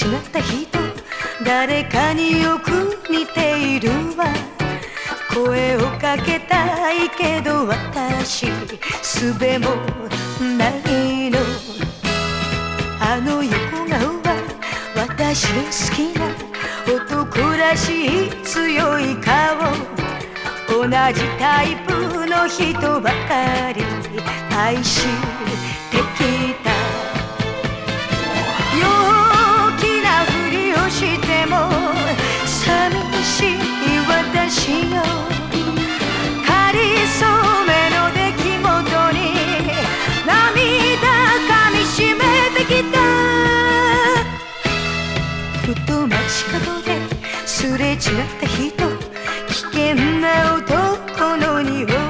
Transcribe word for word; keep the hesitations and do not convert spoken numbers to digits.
った人、誰かによく似ているわ。声をかけたいけど私術もないの。あの横顔は私の好きな男らしい強い顔。同じタイプの人ばかり愛してきた。陽気なふりをしても寂しい私よ。かりそめの出来事に涙かみしめてきた。ふと街角ですれ違った人、危険な男の匂い